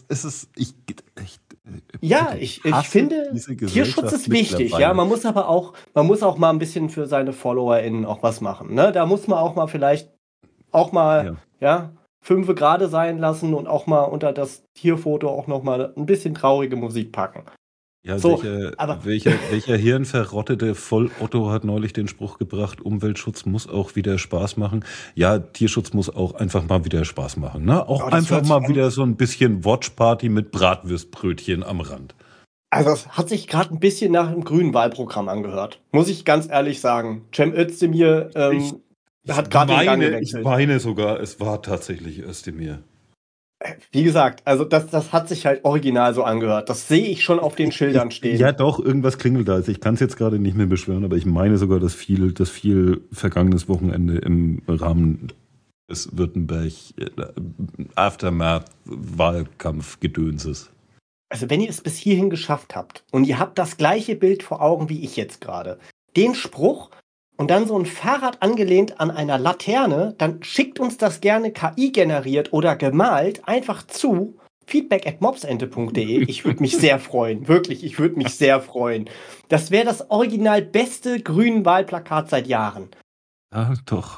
Ich finde, Tierschutz ist wichtig. Ja, man muss auch mal ein bisschen für seine FollowerInnen auch was machen. Ne? Da muss man auch mal vielleicht ja 5 gerade sein lassen und auch mal unter das Tierfoto auch noch mal ein bisschen traurige Musik packen. Ja, so, welcher hirnverrottete Voll-Otto hat neulich den Spruch gebracht, Umweltschutz muss auch wieder Spaß machen. Ja, Tierschutz muss auch einfach mal wieder Spaß machen. Ne? Auch einfach mal wieder so ein bisschen Watchparty mit Bratwürstbrötchen am Rand. Also es hat sich gerade ein bisschen nach dem grünen Wahlprogramm angehört. Muss ich ganz ehrlich sagen. Cem Özdemir hat gerade den Gang gewechselt. Ich meine sogar, es war tatsächlich Özdemir. Wie gesagt, also das hat sich halt original so angehört. Das sehe ich schon auf den Schildern stehen. Ja, doch, irgendwas klingelt da. Also ich kann es jetzt gerade nicht mehr beschwören, aber ich meine sogar, dass viel vergangenes Wochenende im Rahmen des Württemberg Aftermath-Wahlkampfgedönses. Also wenn ihr es bis hierhin geschafft habt und ihr habt das gleiche Bild vor Augen wie ich jetzt gerade, den Spruch und dann so ein Fahrrad angelehnt an einer Laterne, dann schickt uns das gerne KI generiert oder gemalt einfach zu feedback@mobsente.de. Ich würde mich sehr freuen. Wirklich, ich würde mich sehr freuen. Das wäre das original beste grünen Wahlplakat seit Jahren. Ja, doch.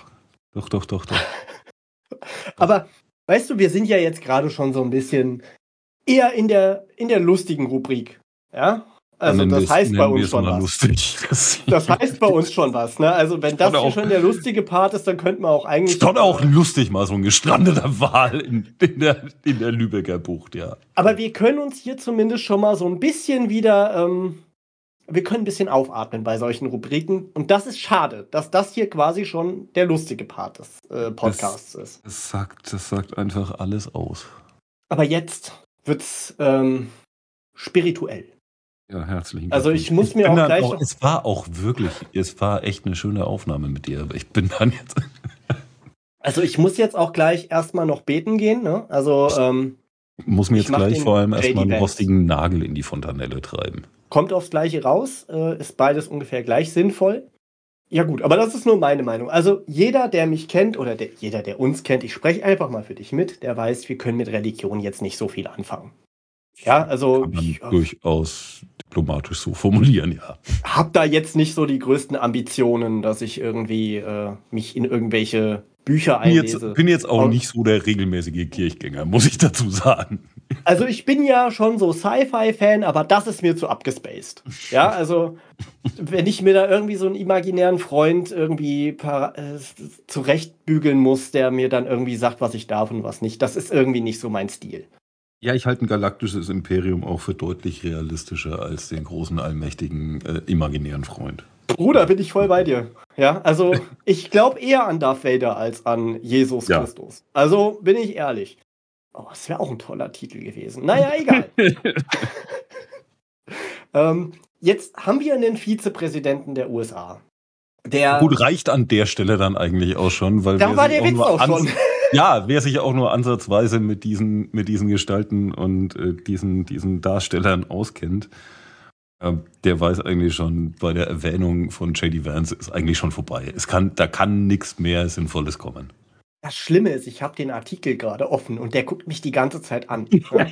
Aber, weißt du, wir sind ja jetzt gerade schon so ein bisschen eher in der lustigen Rubrik. Ja? Also das heißt bei uns schon was. Lustig. Das heißt bei uns schon was, ne? Also wenn das hier schon der lustige Part ist, dann könnten wir auch eigentlich... Schon auch lustig, mal so ein gestrandeter Wal in der Lübecker Bucht, ja. Aber wir können uns hier zumindest schon mal so ein bisschen wieder... wir können ein bisschen aufatmen bei solchen Rubriken. Und das ist schade, dass das hier quasi schon der lustige Part des Podcasts ist. Das sagt einfach alles aus. Aber jetzt wird's spirituell. Ja, herzlichen Dank. Also ich muss mir auch gleich... Es war echt eine schöne Aufnahme mit dir, aber ich bin dann jetzt... Also ich muss jetzt auch gleich erstmal noch beten gehen, ne? Also muss mir jetzt gleich vor allem erstmal einen rostigen Nagel in die Fontanelle treiben. Kommt aufs Gleiche raus, ist beides ungefähr gleich sinnvoll. Ja gut, aber das ist nur meine Meinung. Also jeder, der mich kennt oder jeder, der uns kennt, ich spreche einfach mal für dich mit, der weiß, wir können mit Religion jetzt nicht so viel anfangen. Ja, also... Kann man durchaus diplomatisch so formulieren, ja. Hab da jetzt nicht so die größten Ambitionen, dass ich irgendwie mich in irgendwelche Bücher einlese. Bin jetzt auch nicht so der regelmäßige Kirchgänger, muss ich dazu sagen. Also ich bin ja schon so Sci-Fi-Fan, aber das ist mir zu abgespaced. Ja, also wenn ich mir da irgendwie so einen imaginären Freund irgendwie zurechtbügeln muss, der mir dann irgendwie sagt, was ich darf und was nicht, das ist irgendwie nicht so mein Stil. Ja, ich halte ein galaktisches Imperium auch für deutlich realistischer als den großen, allmächtigen, imaginären Freund. Bruder, bin ich voll bei dir. Ja, also ich glaube eher an Darth Vader als an Jesus Christus. Also bin ich ehrlich. Oh, das wäre auch ein toller Titel gewesen. Naja, egal. Jetzt haben wir einen Vizepräsidenten der USA. Gut, reicht an der Stelle dann eigentlich auch schon, weil da war der Witz auch schon. Ja, wer sich auch nur ansatzweise mit diesen Gestalten und diesen Darstellern auskennt, der weiß eigentlich schon, bei der Erwähnung von J.D. Vance ist eigentlich schon vorbei. Da kann nichts mehr Sinnvolles kommen. Das Schlimme ist, ich habe den Artikel gerade offen und der guckt mich die ganze Zeit an.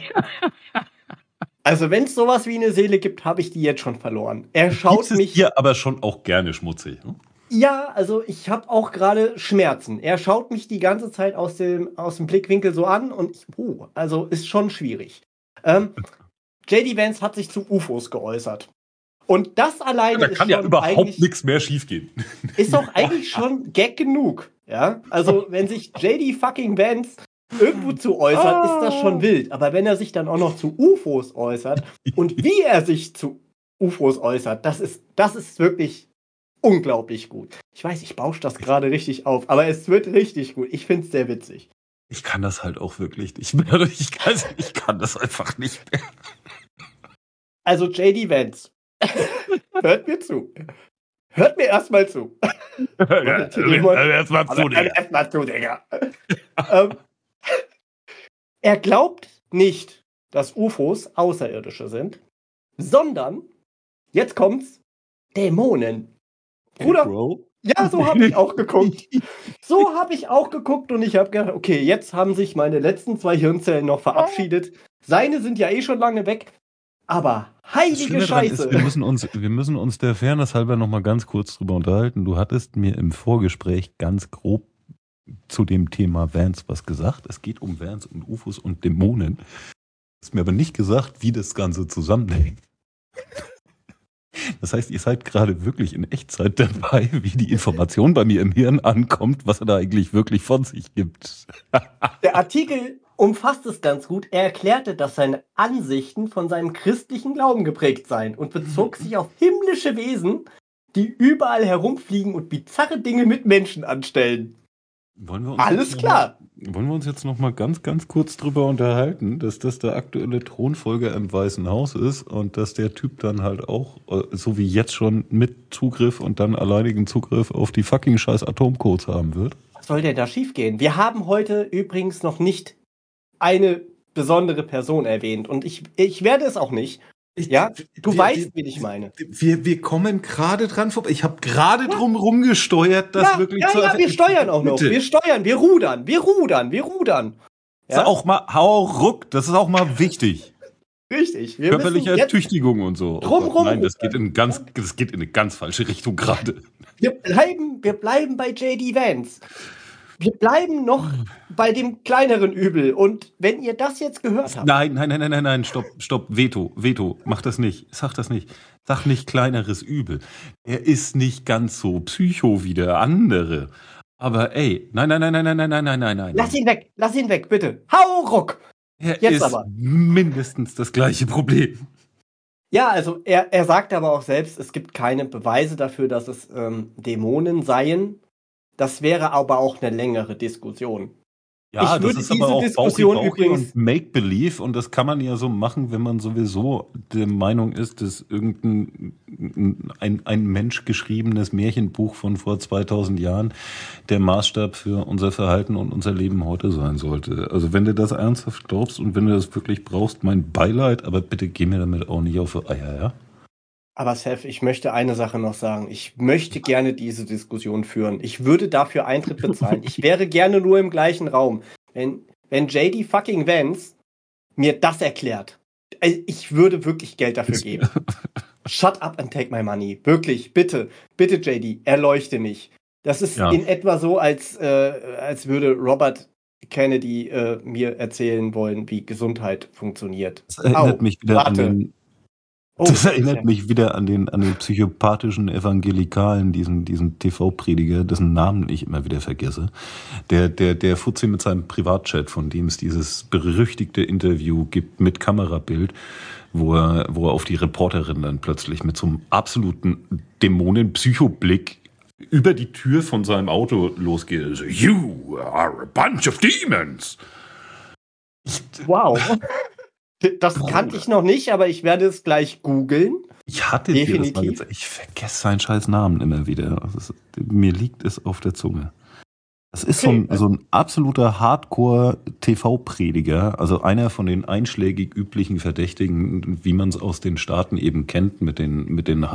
Also wenn es sowas wie eine Seele gibt, habe ich die jetzt schon verloren. Er schaut mich hier aber schon auch gerne schmutzig. Hm? Ja, also ich habe auch gerade Schmerzen. Er schaut mich die ganze Zeit aus dem Blickwinkel so an und also ist schon schwierig. J.D. Vance hat sich zu UFOs geäußert. Und das alleine ist schon ja überhaupt nichts mehr schiefgehen. Ist doch eigentlich schon Gag genug. Ja, also wenn sich J.D. fucking Vance irgendwo zu äußert, ist das schon wild. Aber wenn er sich dann auch noch zu UFOs äußert und wie er sich zu UFOs äußert, das ist wirklich unglaublich gut. Ich weiß, ich bausche das gerade richtig auf, aber es wird richtig gut. Ich finde es sehr witzig. Ich kann das halt auch wirklich nicht mehr. Ich kann das einfach nicht mehr. Also J.D. Vance, hört mir zu. Hört mir erstmal zu. Erstmal zu, Digga. Erstmal zu, Digga. Er glaubt nicht, dass UFOs Außerirdische sind, sondern, jetzt kommt's, Dämonen. Bruder, ja, so habe ich auch geguckt. Und ich habe gedacht, okay, jetzt haben sich meine letzten 2 Hirnzellen noch verabschiedet. Seine sind ja eh schon lange weg. Aber heilige Scheiße. Wir müssen uns der Fairness halber noch mal ganz kurz drüber unterhalten. Du hattest mir im Vorgespräch ganz grob zu dem Thema Vans was gesagt. Es geht um Vans und UFOs und Dämonen. Du hast mir aber nicht gesagt, wie das Ganze zusammenhängt. Das heißt, ihr seid gerade wirklich in Echtzeit dabei, wie die Information bei mir im Hirn ankommt, was er da eigentlich wirklich von sich gibt. Der Artikel umfasst es ganz gut. Er erklärte, dass seine Ansichten von seinem christlichen Glauben geprägt seien und bezog sich auf himmlische Wesen, die überall herumfliegen und bizarre Dinge mit Menschen anstellen. Alles klar. Wollen wir uns jetzt noch mal ganz, ganz kurz drüber unterhalten, dass das der aktuelle Thronfolger im Weißen Haus ist und dass der Typ dann halt auch, so wie jetzt schon, mit Zugriff und dann alleinigen Zugriff auf die fucking scheiß Atomcodes haben wird? Was soll denn da schiefgehen? Wir haben heute übrigens noch nicht eine besondere Person erwähnt und ich werde es auch nicht. Du weißt, wen ich meine. Wir kommen gerade dran vorbei. Ich habe gerade drum rumgesteuert, dass wirklich wir steuern auch noch. Wir steuern, wir rudern. Das ist auch mal ruck, das ist auch mal wichtig. Richtig. Körperliche Ertüchtigung und so. Nein, das geht in eine ganz falsche Richtung gerade. Wir bleiben bei J.D. Vance. Wir bleiben noch bei dem kleineren Übel. Und wenn ihr das jetzt gehört habt... Nein, stopp. Veto, mach das nicht. Sag das nicht. Sag nicht kleineres Übel. Er ist nicht ganz so psycho wie der andere. Aber ey, nein. Lass ihn weg, bitte. Hau ruck! Er jetzt ist aber mindestens das gleiche Problem. Ja, also er sagt aber auch selbst, es gibt keine Beweise dafür, dass es Dämonen seien. Das wäre aber auch eine längere Diskussion. Ja, das ist aber auch Diskussion übrigens und Make-Believe und das kann man ja so machen, wenn man sowieso der Meinung ist, dass ein Mensch geschriebenes Märchenbuch von vor 2000 Jahren der Maßstab für unser Verhalten und unser Leben heute sein sollte. Also wenn du das ernsthaft glaubst und wenn du das wirklich brauchst, mein Beileid, aber bitte geh mir damit auch nicht auf die Eier, ja? Aber Seth, ich möchte eine Sache noch sagen. Ich möchte gerne diese Diskussion führen. Ich würde dafür Eintritt bezahlen. Ich wäre gerne nur im gleichen Raum. Wenn J.D. fucking Vance mir das erklärt, ich würde wirklich Geld dafür geben. Shut up and take my money. Wirklich, bitte, J.D., erleuchte mich. Das ist in etwa so, als würde Robert Kennedy mir erzählen wollen, wie Gesundheit funktioniert. Das erinnert mich wieder an den psychopathischen Evangelikalen, diesen TV-Prediger, dessen Namen ich immer wieder vergesse. Der Fuzzi mit seinem Privatchat, von dem es dieses berüchtigte Interview gibt mit Kamerabild, wo er auf die Reporterin dann plötzlich mit so einem absoluten Dämonen-Psychoblick über die Tür von seinem Auto losgeht. So, you are a bunch of demons. Wow. Das kannte ich noch nicht, aber ich werde es gleich googeln. Ich hatte definitiv. Ich vergesse seinen scheiß Namen immer wieder. Mir liegt es auf der Zunge. Das ist so ein absoluter Hardcore-TV-Prediger, also einer von den einschlägig üblichen Verdächtigen, wie man es aus den Staaten eben kennt, mit den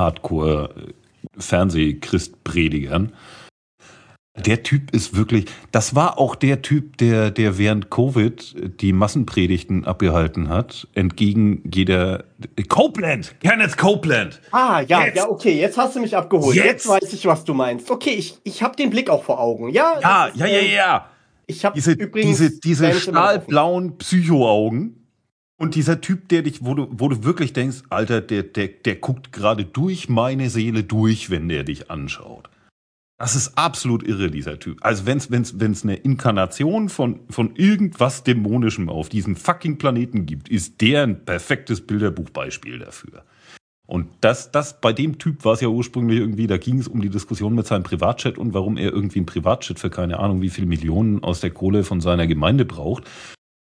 Hardcore-Fernseh-Christ-Predigern. Der Typ ist wirklich, das war auch der Typ, der während Covid die Massenpredigten abgehalten hat, entgegen jeder Kenneth Copeland. Okay, jetzt hast du mich abgeholt. Jetzt weiß ich, was du meinst. Okay, ich habe den Blick auch vor Augen. Ja. Ich habe diese stahlblauen Psychoaugen und dieser Typ, wo du wirklich denkst, Alter, der guckt gerade durch meine Seele durch, wenn der dich anschaut. Das ist absolut irre, dieser Typ. Also wenn's eine Inkarnation von irgendwas Dämonischem auf diesem fucking Planeten gibt, ist der ein perfektes Bilderbuchbeispiel dafür. Und das bei dem Typ war es ja ursprünglich irgendwie, da ging es um die Diskussion mit seinem Privatchat und warum er irgendwie einen Privatchat für keine Ahnung wie viele Millionen aus der Kohle von seiner Gemeinde braucht.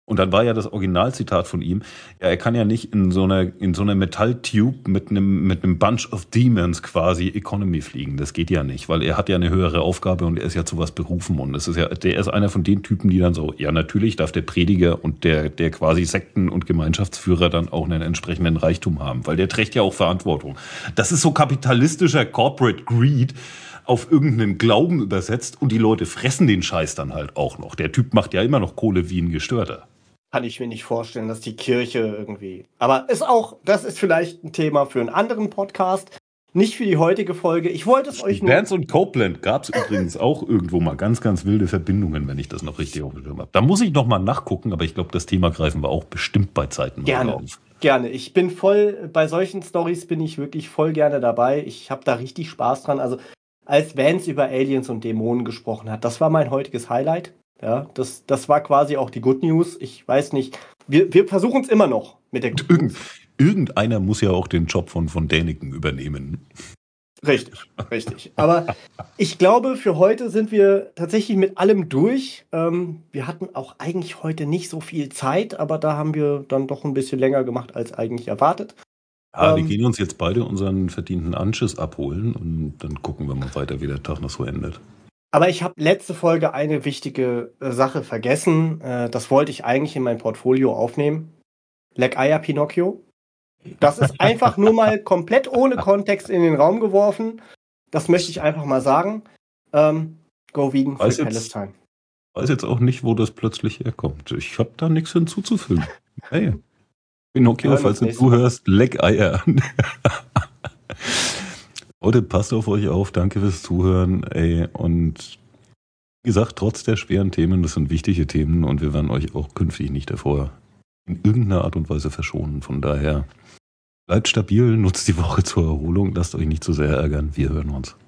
Und dann war ja das Originalzitat von ihm, ja, er kann ja nicht in so einer Metalltube mit einem Bunch of Demons quasi Economy fliegen. Das geht ja nicht, weil er hat ja eine höhere Aufgabe und er ist ja zu was berufen. Und das ist ja, der ist einer von den Typen, die dann so, ja, natürlich darf der Prediger und der quasi Sekten- und Gemeinschaftsführer dann auch einen entsprechenden Reichtum haben, weil der trägt ja auch Verantwortung. Das ist so kapitalistischer Corporate Greed auf irgendeinen Glauben übersetzt und die Leute fressen den Scheiß dann halt auch noch. Der Typ macht ja immer noch Kohle wie ein Gestörter. Kann ich mir nicht vorstellen, dass die Kirche irgendwie. Aber das ist vielleicht ein Thema für einen anderen Podcast. Nicht für die heutige Folge. Ich wollte es euch nur. Vance und Copeland gab es übrigens auch irgendwo mal ganz, ganz wilde Verbindungen, wenn ich das noch richtig aufgeschrieben habe. Da muss ich noch mal nachgucken, aber ich glaube, das Thema greifen wir auch bestimmt bei Zeiten mal auf. Gerne. Ich bin bei solchen Storys bin ich wirklich voll gerne dabei. Ich habe da richtig Spaß dran. Also, als Vance über Aliens und Dämonen gesprochen hat, das war mein heutiges Highlight. Ja, das war quasi auch die Good News. Ich weiß nicht, wir versuchen es immer noch mit der Good News. Irgendeiner muss ja auch den Job von Däniken übernehmen. Richtig. Aber ich glaube, für heute sind wir tatsächlich mit allem durch. Wir hatten auch eigentlich heute nicht so viel Zeit, aber da haben wir dann doch ein bisschen länger gemacht als eigentlich erwartet. Ja, wir gehen uns jetzt beide unseren verdienten Anschiss abholen und dann gucken wir mal weiter, wie der Tag noch so endet. Aber ich habe letzte Folge eine wichtige Sache vergessen. Das wollte ich eigentlich in mein Portfolio aufnehmen. Leck Eier Pinocchio. Das ist einfach nur mal komplett ohne Kontext in den Raum geworfen. Das möchte ich einfach mal sagen. Go Vegan for Palestine. Ich weiß jetzt auch nicht, wo das plötzlich herkommt. Ich habe da nichts hinzuzufügen. Hey, Pinocchio, falls du zuhörst, leck Eier. Leute, passt auf euch auf. Danke fürs Zuhören. Ey, und wie gesagt, trotz der schweren Themen, das sind wichtige Themen und wir werden euch auch künftig nicht davor in irgendeiner Art und Weise verschonen. Von daher bleibt stabil, nutzt die Woche zur Erholung, lasst euch nicht zu sehr ärgern. Wir hören uns.